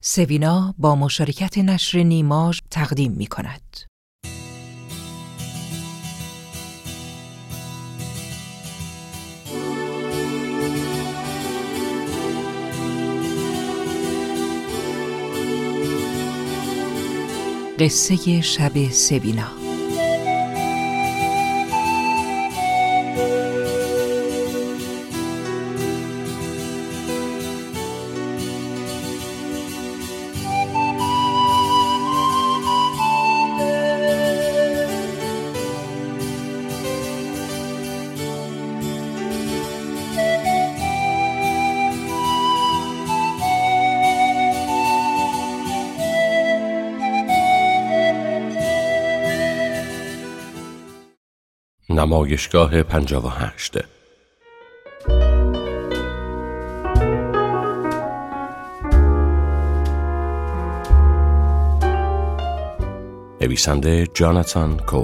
سوینا با مشارکت نشر نیماژ تقدیم می‌کند. قصه شب سوینا. نمایشگاه 58. نویسنده جاناتان کو،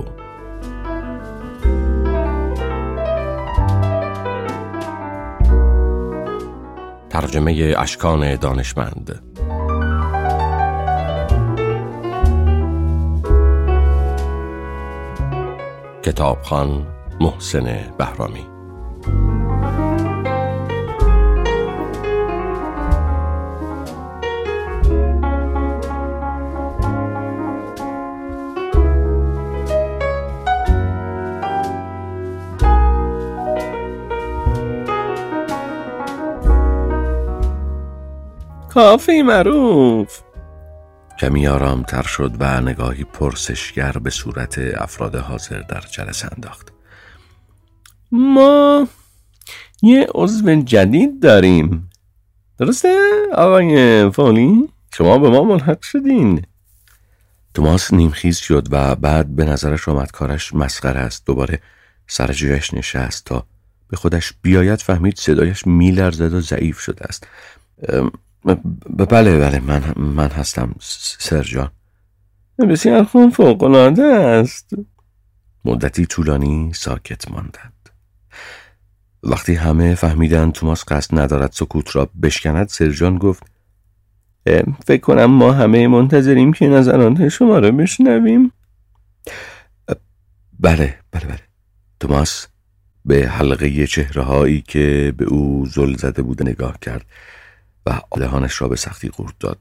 ترجمه اشکان دانشمند، کتابخوان محسن بهرامی. کافه معروف. کمی آرام‌تر شد و نگاهی پرسشگر به صورت افراد حاضر در جلسه انداخت. ما یه عضو جدید داریم، درسته آقای فولی؟ شما به ما ملحق شدین. توماس نیمخیز شد و بعد به نظرش آمد کارش مسخره است. دوباره سر جایش نشست تا به خودش بیاید فهمید صدایش میلرزد و ضعیف شده است. بله من هستم سرجان. بسیار خوب، فوق‌العاده است. مدتی طولانی ساکت ماندند. وقتی همه فهمیدند توماس قصد ندارد سکوت را بشکند، سرجان گفت فکر کنم ما همه منتظریم که نظرات شما را بشنویم. بله. توماس به حلقه چهره‌هایی که به او زل زده بود نگاه کرد و دهانش را به سختی قورت داد.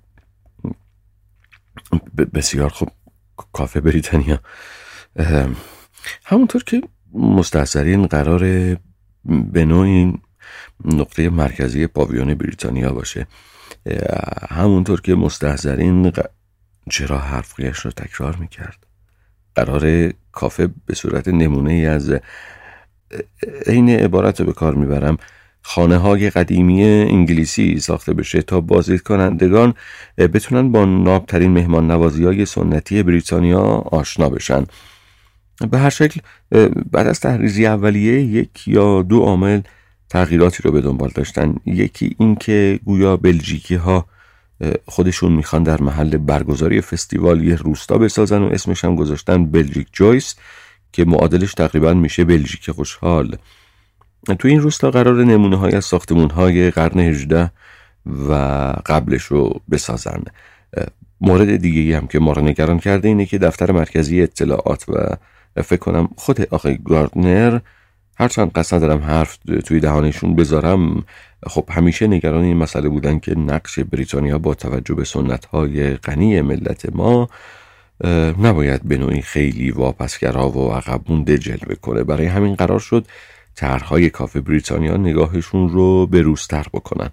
بسیار خوب، کافه بریتانیا. همونطور که مستحضرین قراره به نوعی نقطه مرکزی پاویون بریتانیا باشه. همونطور که مستحضرین چرا حرفیش رو تکرار میکرد؟ قراره کافه به صورت نمونه ای از این عبارت رو به کار میبرم خانه های قدیمی انگلیسی ساخته بشه تا بازدید کنندگان بتونن با نابترین مهمان نوازی های سنتی بریتانیا آشنا بشن. به هر شکل بعد از تحریزی اولیه 1 یا 2 عامل تغییراتی رو به دنبال داشتن. یکی این که گویا بلژیکی ها خودشون میخوان در محل برگزاری فستیوال یه روستا بسازن و اسمش هم گذاشتن بلژیک جویس که معادلش تقریبا میشه بلژیک خوشحال. تو این روستا قرار نمونه های از ساختمون های قرن 18 و قبلش رو بسازن. مورد دیگه هم که ما رو نگران کرده اینه که دفتر مرکزی اطلاعات و فکر کنم خود آقای گاردنر، هرچند قصد ندارم حرف توی دهانشون بذارم، خب همیشه نگران این مسئله بودن که نقش بریتانیا با توجه به سنت‌های غنی ملت ما نباید به نوعی خیلی واپسگرا و عقب مونده جلوه کنه. برای همین قرار شد طرح‌های کافه بریتانیا نگاهشون رو به روزتر بکنن.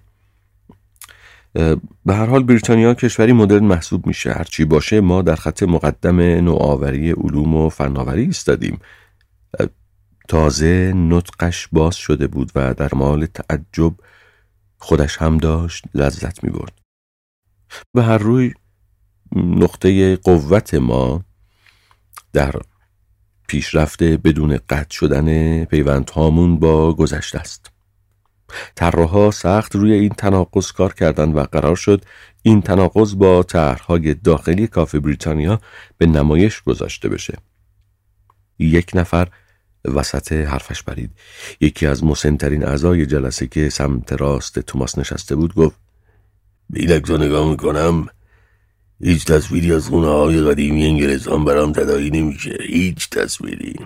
به هر حال بریتانیا کشوری مدرن محسوب میشه. هرچی باشه ما در خط مقدم نوآوری علوم و فناوری ایستادیم. تازه نطقش باز شده بود و در مال تعجب خودش هم داشت لذت می‌برد. به هر روی نقطه قوت ما در پیشرفت بدون قطع شدن پیوندهامون با گذشته است. طراحا سخت روی این تناقض کار کردن و قرار شد این تناقض با طرح‌های داخلی کافه بریتانیا به نمایش گذاشته بشه. یک نفر وسط حرفش پرید. یکی از مسن‌ترین اعضای جلسه که سمت راست توماس نشسته بود گفت به اینک رو نگاه میکنم هیچ تصویری از خونه های قدیمی انگلستان برام تداعی نمیشه. هیچ تصویری.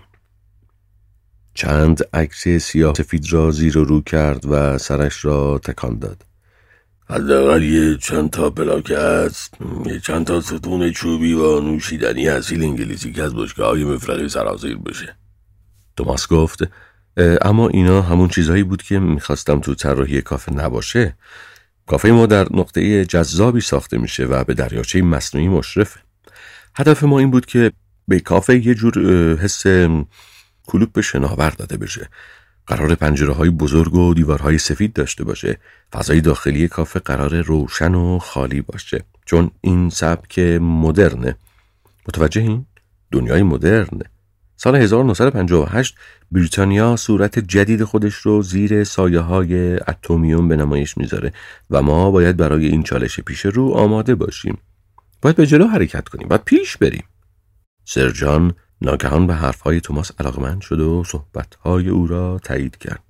چند عکس سیاه سفید را زیر و رو کرد و سرش را تکان داد. حداقل یه چند تا پلاکه هست، یه چند تا ستون چوبی و نوشیدنی اصیل انگلیسی که از بشکه‌های مفرقی سرازیر بشه. توماس گفت اما اینا همون چیزهایی بود که میخواستم تو طراحی کافه نباشه. کافه ما در نقطه جذابی ساخته میشه و به دریاچه مصنوعی مشرفه. هدف ما این بود که به کافه یه جور حس کلوپ شناور داده بشه. قرار پنجره‌های بزرگ و دیوارهای سفید داشته باشه. فضای داخلی کافه قرار روشن و خالی باشه، چون این سبک مدرنه. متوجهین؟ دنیای مدرن. سال 1958 بریتانیا صورت جدید خودش رو زیر سایه‌های اتمیوم به نمایش میذاره و ما باید برای این چالش پیش رو آماده باشیم. باید به جلو حرکت کنیم، باید پیش بریم. سر جان ناگهان به حرفهای توماس علاقمند شد و صحبتهای او را تایید کرد.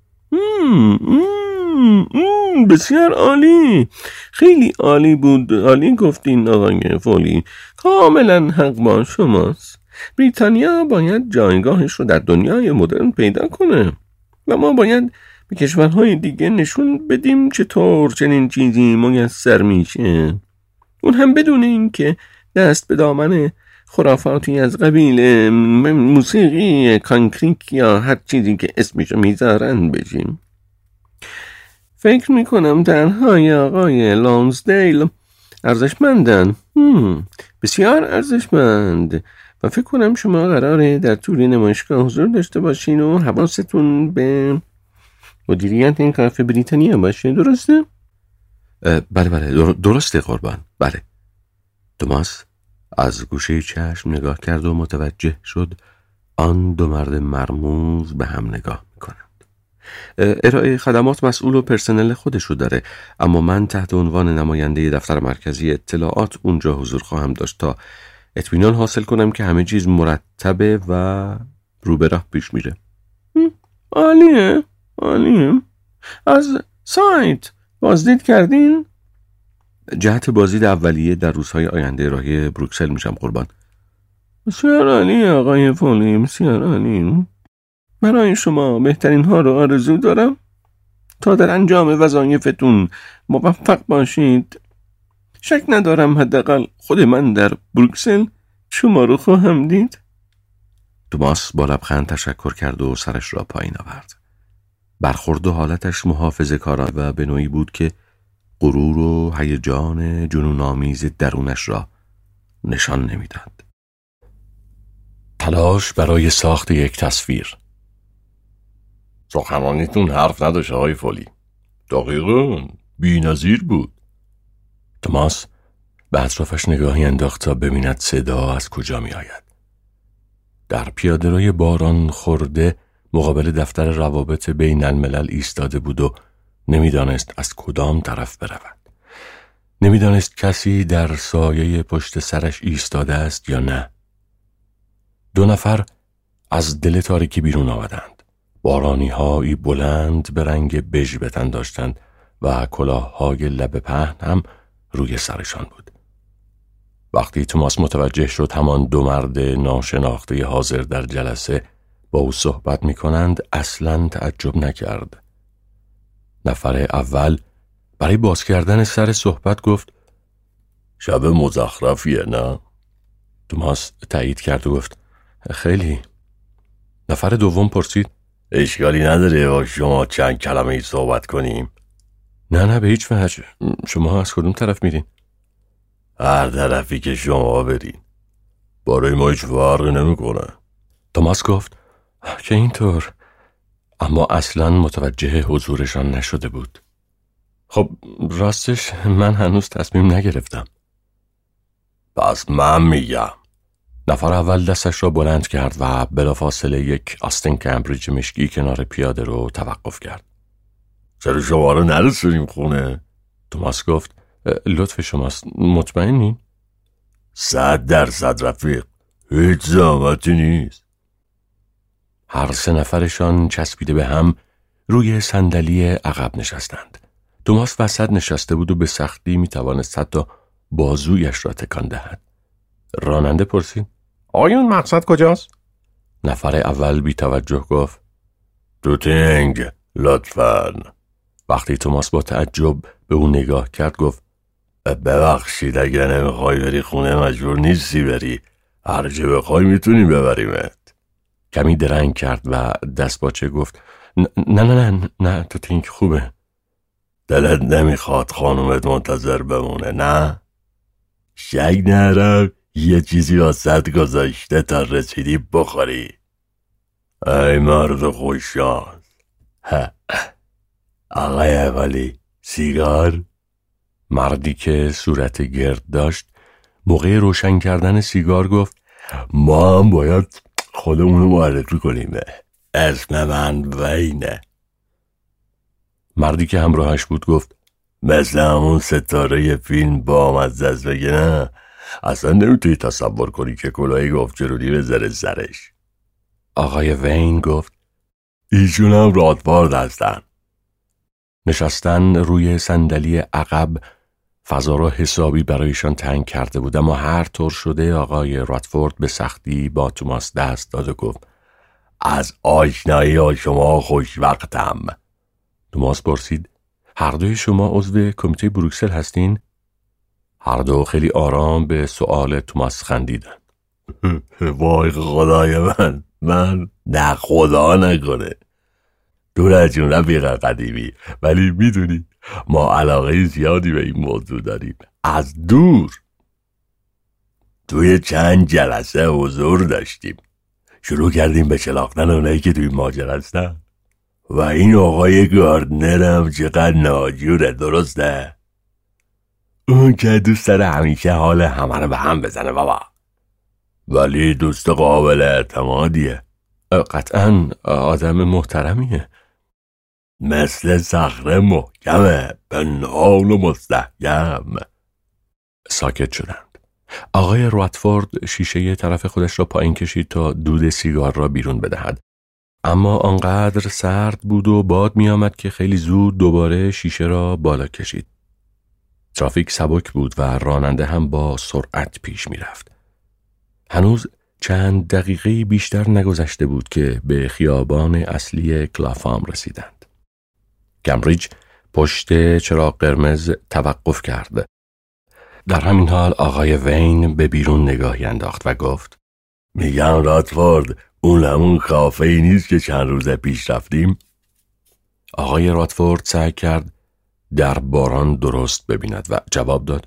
بسیار عالی، خیلی عالی بود. عالی گفتین آقای فولی، کاملا حق با شماست. بریتانیا باید جایگاهش رو در دنیای مدرن پیدا کنه و ما باید به کشورهای دیگه نشون بدیم چطور چنین چیزی میسر میشه، اون هم بدون این که دست به دامن خرافاتی از قبیل موسیقی کانکریک یا هر چیزی که اسمشو میذارن بشیم. فکر میکنم درهای آقای لانسدیل ارزشمندن، بسیار ارزشمند، و فکر کنم شما قراره در طول نمایشگاه حضور داشته باشین و حواستون به مدیریت این کافه بریتانیا باشه. درسته؟ بله درسته قربان. بله. توماس از گوشه چشم نگاه کرد و متوجه شد آن دو مرد مرموز به هم نگاه میکنند. ارائه خدمات مسئول و پرسنل خودشو داره، اما من تحت عنوان نماینده دفتر مرکزی اطلاعات اونجا حضور خواهم داشت تا اطمینان حاصل کنم که همه چیز مرتبه و رو به راه پیش میره. عالیه. از سایت بازدید کردین؟ جهت بازدید اولیه در روزهای آینده راهی بروکسل میشم قربان. بسیار عالیه آقای فولی، بسیار عالی. برای شما بهترین ها رو آرزو دارم تا در انجام وظایفتون موفق باشید. شک ندارم حداقل خود من در بروکسل شما رو خواهم دید. توماس با لبخند تشکر کرد و سرش را پایین آورد. برخورد و حالتش محافظه‌کارانه و به نوعی بود که غرور و هیجان جنون‌آمیز درونش را نشان نمیداد. تلاش برای ساخت یک تصویر. سخنرانیتون حرف نداشت آقای فولی. دقیقاً بی‌نظیر بود. توماس به اطرافش نگاهی انداخت تا ببیند صدا از کجا می آید. در پیاده‌روی باران خورده مقابل دفتر روابط بین الملل ایستاده بود و نمیدانست از کدام طرف برود. نمیدانست کسی در سایه پشت سرش ایستاده است یا نه. دو نفر از دل تاریکی بیرون آمدند. بارانی‌هایی بلند به رنگ بژ به تن داشتند و کلاه‌های لبه پهن هم روی سرشان بود. وقتی توماس متوجه شد همان دو مرد ناشناخته حاضر در جلسه با او صحبت می‌کنند، اصلاً تعجب نکرد. نفر اول برای باز کردن سر صحبت گفت شب مزخرفیه نه؟ توماس تایید کرد و گفت خیلی. نفر دوم پرسید اشکالی نداره با شما چند کلمه ای صحبت کنیم؟ نه به هیچ وجه. شما از کدوم طرف میرین؟ هر طرفی که شما برین، برای ما هیچ فرقی نمیکنه. توماس گفت که اینطور، اما اصلاً متوجه حضورشان نشده بود. خب راستش من هنوز تصمیم نگرفتم. پس من میگم. نفر اول دستش را بلند کرد و بلافاصله یک آستین کمبریج مشکی کنار پیاده رو توقف کرد. چرا شما رو نرسونیم خونه؟ توماس گفت لطف شماست. مطمئنین؟ 100% رفیق، هیچ زحمتی نیست. هر سه نفرشان چسبیده به هم روی صندلی عقب نشستند. توماس وسط نشسته بود و به سختی میتوانست حتی بازویش را تکان دهد. راننده پرسید: آقایون مقصد کجاست؟ نفر اول بی توجه گفت: توتینگ لطفاً. وقتی توماس با تعجب به او نگاه کرد گفت: ببخشید اگر نمیخوای بری خونه مجبور نیستی بری، هر جا بخوای میتونی ببریمت. کمی درنگ کرد و دست باچه گفت: نه توتینگ خوبه. دلت نمیخواد خانومت منتظر بمونه نه؟ شک نرم یه چیزی واسط گذاشته تا رسیدی بخوری. ای مرد خوششانس. آقای اولی سیگار؟ مردی که صورت گرد داشت موقع روشن کردن سیگار گفت: ما هم باید خودمونو معرفی کنیم. اسم من وینه. مردی که همراهش بود گفت: مثل همون ستاره فیلم با مزه است بگه نه؟ اصلا نمیتونی تصور کنی که کلاهی گفت-جرودی بذاره سرش. آقای وین گفت: ایشون هم رادفورد هستن. نشستن روی صندلی عقب فضا را حسابی برایشان تنگ کرده بود، اما هر طور شده آقای رادفورد به سختی با توماس دست داد و گفت: از آشنایی شما خوشوقتم. توماس پرسید: هر دوی شما عضو کمیته بروکسل هستین؟ هر دو خیلی آرام به سؤال توماس خندیدند. وای خدای من نه خدا نکنه. دور از جون رفیق قدیمی، ولی میدونی ما علاقه زیادی به این موضوع داریم. از دور توی چند جلسه حضور داشتیم، شروع کردیم به شناختن اونایی که توی ماجرا هستن و این آقای گاردنر هم چقدر ناجوره، درسته؟ اون که دوست داره همیشه حال همه رو به هم بزنه بابا، ولی دوست قابل اعتمادیه. قطعاً آدم محترمیه، مثل صخره محکمه، پنهان و مستحکم. ساکت شدند. آقای رادفورد شیشه طرف خودش را پایین کشید تا دود سیگار را بیرون بدهد، اما آنقدر سرد بود و باد می آمد که خیلی زود دوباره شیشه را بالا کشید. ترافیک سبک بود و راننده هم با سرعت پیش می رفت. هنوز چند دقیقه بیشتر نگذشته بود که به خیابان اصلی کلافام رسیدند. کمبریج پشت چراغ قرمز توقف کرد. در همین حال آقای وین به بیرون نگاهی انداخت و گفت: میگم رادفورد، اون همون کافه‌ای نیست که چند روز پیش رفتیم؟ آقای رادفورد سعی کرد در باران درست ببیند و جواب داد: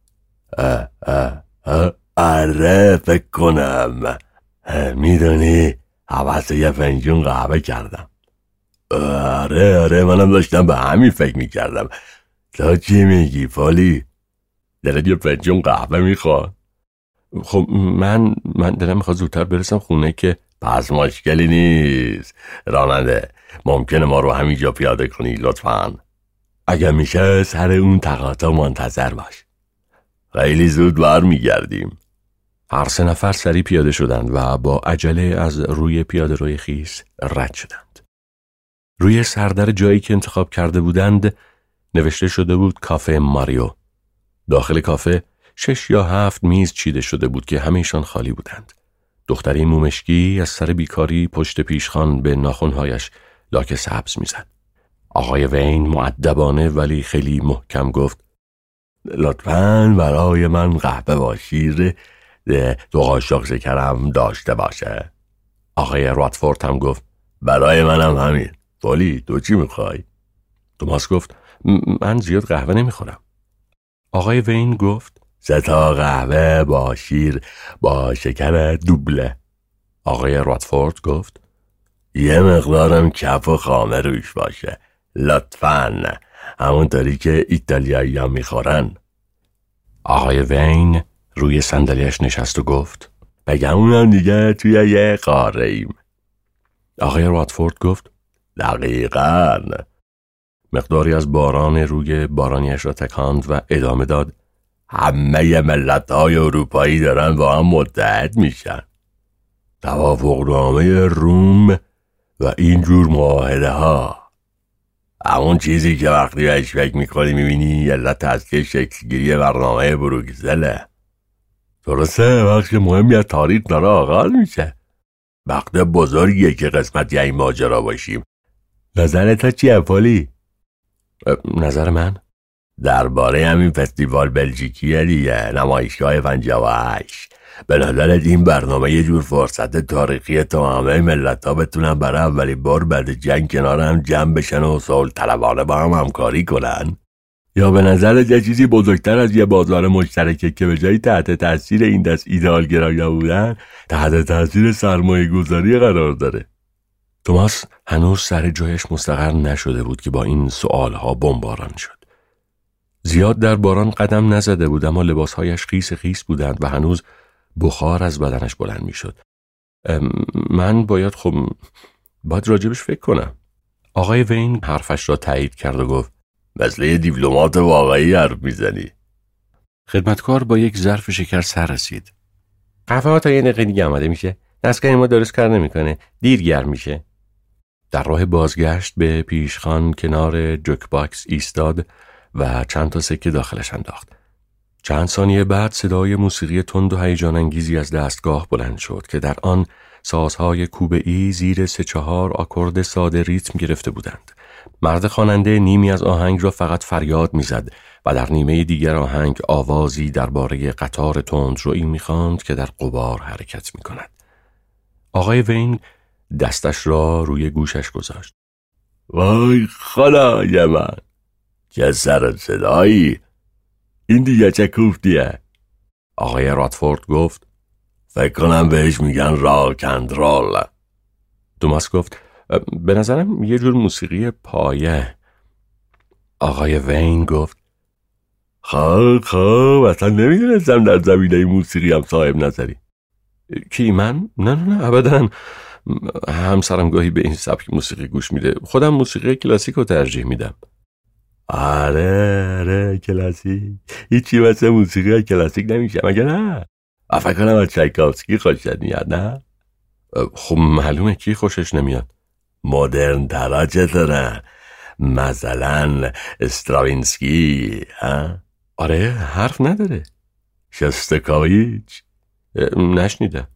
آره فکر کنم. میدونی حوض یه فنجون قهوه کردم. آره منم داشتم به همین فکر میکردم. تا چی میگی فالی؟ دلت یه فنجون قهوه میخواد؟ خب من دلم میخواد زودتر برسم خونه که. پس مشکلی نیست راننده، ممکنه ما رو همینجا پیاده کنی لطفاً؟ اگه میشه سر اون تقاطع منتظر باش، خیلی زود برمیگردیم. هر سه نفر سریع پیاده شدند و با عجله از روی پیاده روی خیس رد شدند. روی سردر جایی که انتخاب کرده بودند نوشته شده بود کافه ماریو. داخل کافه 6 یا 7 میز چیده شده بود که همه‌شان خالی بودند. دختری مومشکی از سر بیکاری پشت پیشخوان به ناخن‌هایش لاک سبز میزد. آقای وین مؤدبانه ولی خیلی محکم گفت: لطفاً برای من قهوه با شیر 2 قاشق شکرم داشته باشه. آقای رادفورد هم گفت: برای منم همین. فالی تو چی میخوای؟ توماس گفت: من زیاد قهوه نمیخورم. آقای وین گفت: 3 تا قهوه با شیر با شکر دوبله. آقای رادفورد گفت: یه مقدارم کف و خامه روش باشه لطفاً، همونطوری که ایتالیایی ها میخورن. آقای وین روی صندلیش نشست و گفت: بگمونم دیگه توی یه قاره ایم. آقای رادفورد گفت: دقیقاً. مقداری از باران روی بارانیش را تکاند و ادامه داد: همه ملت‌های اروپایی دارن با هم متحد میشن. توافقنامه روم و اینجور معاهده ها. همون چیزی که وقتی بهش فکر میکنی میبینی علت اصلی شکلگیری برنامه بروکسله. درسته، وقت مهمی از تاریخ داره آغاز میشه. وقت بزرگیه که قسمتی این ماجرا باشیم. نظرت چیه پولی؟ نظر من؟ درباره همین فستیوال بلژیکیه دیگه، نمایشگاه 58. به نظرت این برنامه یه جور فرصت تاریخی تا همه ملت ها بتونن برای اولین بار بعد جنگ کنار هم جمع بشن و صلح طلبانه با هم همکاری کنن؟ یا به نظرت یه چیزی بزرگتر از یه بازار مشترکه که به جای تحت تاثیر این دست ایدئالگرایان بودن تحت تاثیر سرمایه گذاری قرار داره؟ توماس هنوز سر جایش مستقر نشده بود که با این سؤالها بمباران شد. زیاد در باران قدم نزده بود، اما لباسهایش خیس خیس بودند و هنوز بخار از بدنش بلند می شد. من باید راجبش فکر کنم. آقای وین حرفش را تایید کرد و گفت مثل یه دیپلمات واقعی حرف میزنی. خدمتکار با یک ظرف شکر سر رسید. قهوه ها تا یه دقیقه دیگه آماده میشه. دستگاه ما درست کار نمیکنه. دیر گرم میشه. در راه بازگشت به پیشخوان کنار جوک باکس ایستاد و چند تا سکه داخلش انداخت. چند ثانیه بعد صدای موسیقی تند و هیجان انگیزی از دستگاه بلند شد که در آن سازهای کوبه‌ای زیر 3-4 آکورد ساده ریتم گرفته بودند. مرد خواننده نیمی از آهنگ را فقط فریاد میزد و در نیمه دیگر آهنگ آوازی درباره قطار تندرویی می‌خواند که در غبار حرکت می‌کند. آقای وین دستش را روی گوشش گذاشت. وای خدای من، چه سر صدایی! این دیگه چه کوفتیه؟ آقای راتفورد گفت فکر کنم بهش میگن راک اند رول. توماس گفت به نظرم یه جور موسیقی پایه. آقای وین گفت خب اصلا نمیدونستم در زمینه موسیقی هم صاحب نظری. کی من؟ نه ابدا. همسرم گاهی به این سبک موسیقی گوش میده. خودم موسیقی کلاسیک رو ترجیح میدم. آره کلاسیک. هیچی مثل موسیقی کلاسیک نمیشه مگه نه؟ فکر کنم از چایکوفسکی خوشت میاد نه؟ خب معلومه کی خوشش نمیاد. مدرن ترا چطوره؟ مثلا استراوینسکی ها؟ آره حرف نداره. شستاکویچ؟ نشنیده.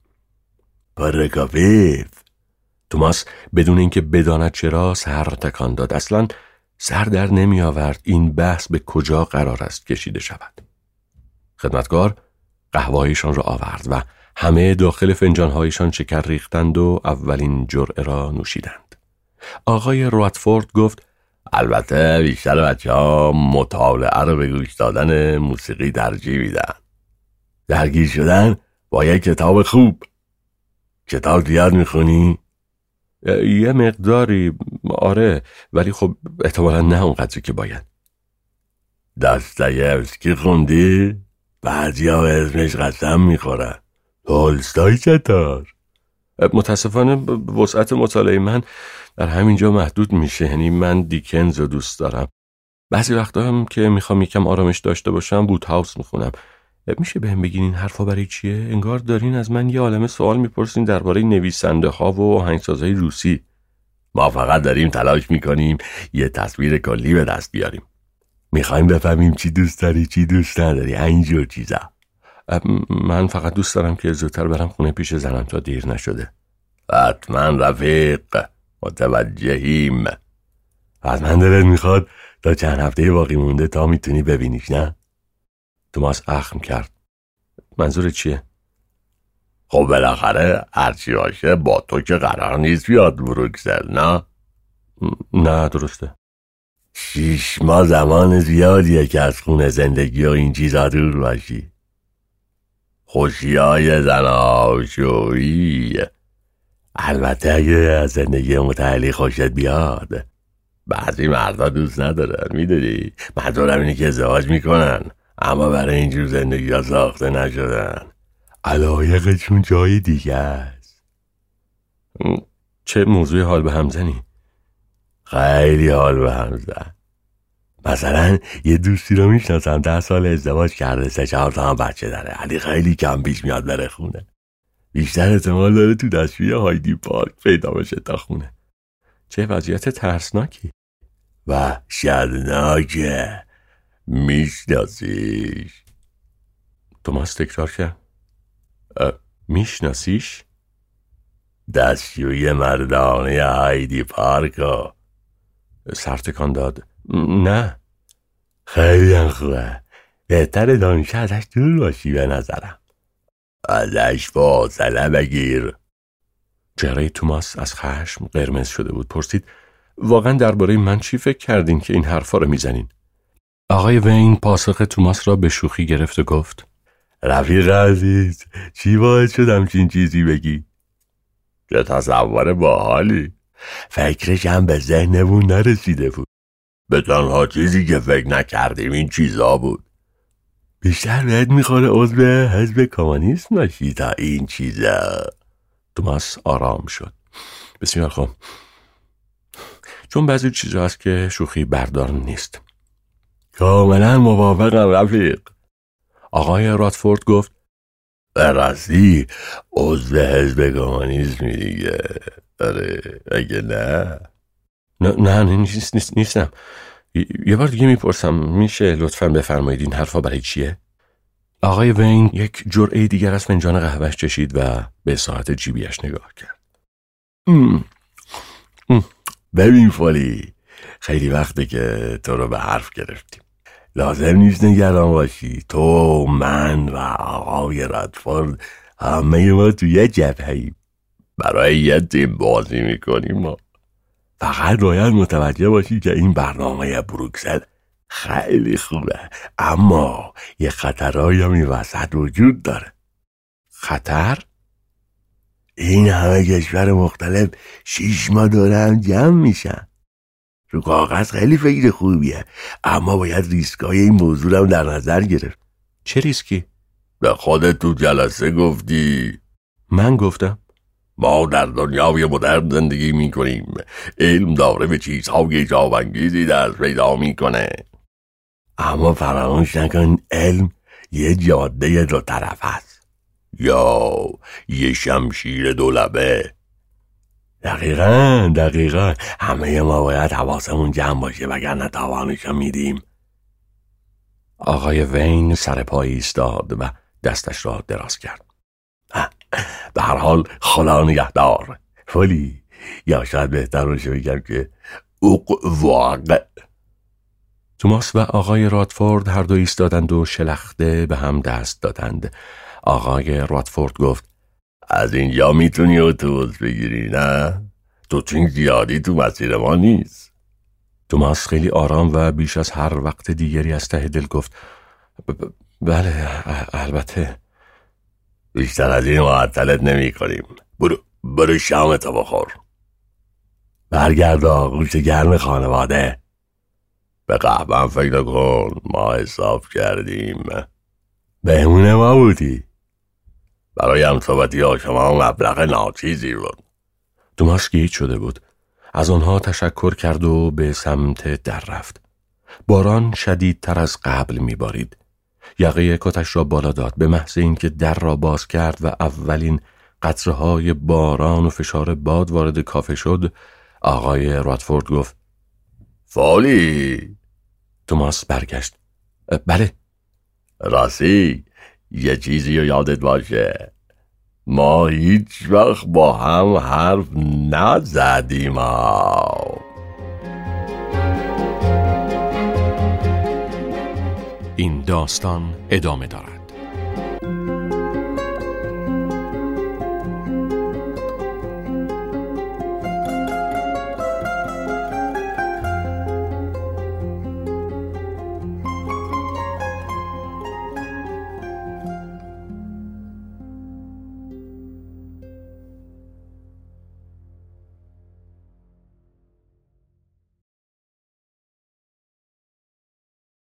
پروکوفیف؟ توماس بدون اینکه بداند چرا سر تکان داد. اصلا سر در نمی آورد این بحث به کجا قرار است کشیده شود. خدمتکار قهوه‌ایشان را آورد و همه داخل فنجان‌هایشان شکر ریختند و اولین جرعه را نوشیدند. آقای راتفورد گفت البته بیشتر بچه‌ها مطالعه رو به گوش دادن موسیقی ترجیح میدن. درگیر شدن با یک کتاب خوب. کتاب زیاد میخونی؟ یه مقداری آره، ولی خب احتمالا نه اونقدری که باید. داستایوفسکی خوندی؟ بعضیا به اسمش قسم میخورن. تولستوی چطور؟ متاسفانه وسعت مطالعه من در همینجا محدود میشه. یعنی من دیکنز رو دوست دارم. بعضی وقتا هم که میخوام یکم آرامش داشته باشم بوتهاوس میخونم. میشه بهم بگین این حرفا برای چیه؟ انگار دارین از من یه عالمه سوال میپرسین درباره نویسنده ها و آهنگسازهای روسی. ما فقط داریم تلاش میکنیم یه تصویر کلی به دست بیاریم. میخوایم بفهمیم چی دوست داری چی دوست نداری، اینجور چیزا. من فقط دوست دارم که زودتر برم خونه پیش زنم تا دیر نشده. حتما رفیق، متوجهیم. حتما دلت میخواد تا چند هفته باقی مونده تا میتونی ببینیش نه؟ توماس اخم کرد. منظور چیه؟ خب بالاخره هرچی باشه با تو که قرار نیست بیاد بروکسل نه؟ نه درسته. 6 ماه زمان زیادیه که از خونه زندگی و این چیزا دور باشی. خوشیای زناشویی. البته اگه از زندگی متعلی خوشت بیاد. بعضی مردا دوست ندارن میدونی. منظورم اینه که ازدواج میکنن اما برای اینجور زندگی ها ساخته نشدن. علایقشون جای دیگه است. چه موضوع حال به هم زنی؟ خیلی حال به هم زن. مثلا یه دوستی رو میشناسم 10 سال ازدواج کرده 3-4 تا هم بچه داره، ولی خیلی کم پیش میاد بره خونه. بیشتر احتمال داره تو دستشوی هایدی پارک پیدا بشه تا خونه. چه وضعیت ترسناکی. وحشتناکه. میشناسیش؟ توماس تکرار کرد. میشناسیش؟ دستشوی مردانه هایدی پارکو. سرتکان داد. نه. خیلی خوبه. بهتره دانشه ازش دور باشی به نظرم. ازش فاصله بگیر. چهره توماس از خشم قرمز شده بود. پرسید واقعا درباره من چی فکر کردین که این حرفا رو میزنین؟ آقای وین پاسخ توماس را به شوخی گرفت و گفت رفیق عزیز، چی باعث شد همچین چیزی بگی؟ چه تصور باحالی. فکرش هم به ذهنمون نرسیده بود. به تنها چیزی که فکر نکردیم این چیزا بود. بیشتر بهت میخوره عضو حزب کمونیست باشی تا این چیزا. توماس آرام شد. بسیار خوب. چون بعضی چیزا هست که شوخی بردار نیست. کاملا موافقم رفیق. آقای رادفورد گفت به راستی عضو حزب کمونیسمی دیگه. آره اگه نه نیستم. یه بار دیگه میپرسم میشه لطفاً بفرمایید این حرفا برای چیه؟ آقای وین یک جرعه دیگر از فنجان قهوه‌اش چشید و به ساعت جیبیش نگاه کرد. ببین فولی، خیلی وقته که تو رو به حرف گرفتیم. لازم نیست نگران باشی. تو، من و آقای رادفورد همه ما تو یه جبهه‌ایم. برای یه تیم بازی میکنیم ما. فقط باید متوجه باشی که این برنامه بروکسل خیلی خوبه، اما یه خطرهایی هم این وسط وجود داره. خطر؟ این همه کشور مختلف 6 ماه دوره هم جمع میشن. رو کاغذ خیلی فکر خوبیه، اما باید ریسکای این موضوع هم در نظر گرفت. چه ریسکی؟ به خودت تو جلسه گفتی. من گفتم؟ ما در دنیای مدرن زندگی میکنیم. علم داره به چیزهای جاوانگیزی دست پیدا میکنه، اما فراموش نکن علم یه جاده 2 طرف هست، یا یه شمشیر 2 لبه. دقیقاً همه ما باید حواسمون جمع باشه وگرنه تاوانشو میدیم. آقای وین سر پای ایستاد و دستش را دراز کرد. به هر حال خدا نگهدار فولی، یا شاید بهتر باشه بگم که واقع. توماس و آقای رادفورد هر دو ایستادند و شلخته به هم دست دادند. آقای رادفورد گفت از اینجا میتونی اتوبوس بگیری نه؟ تو چین زیادی تو مسیر ما نیست. توماس خیلی آرام و بیش از هر وقت دیگری از ته دل گفت بله البته. بیشتر از این معطلت نمی کنیم. برو شامتو بخور. برگرد آغوش گرم خانواده. به قهوه فکر کن، ما حساب کردیم. بهمون ما بودی. برای همصحبتی ها شما مبلغ ناچیزی بود. توماس گیج شده بود. از آنها تشکر کرد و به سمت در رفت. باران شدیدتر از قبل میبارید. یقه کتش را بالا داد. به محض اینکه در را باز کرد و اولین قطره‌های باران و فشار باد وارد کافه شد، آقای رادفورد گفت فولی. توماس برگشت. بله. راستی یه چیزی رو یادت باشه، ما هیچ وقت با هم حرف نزدیم. این داستان ادامه دارد.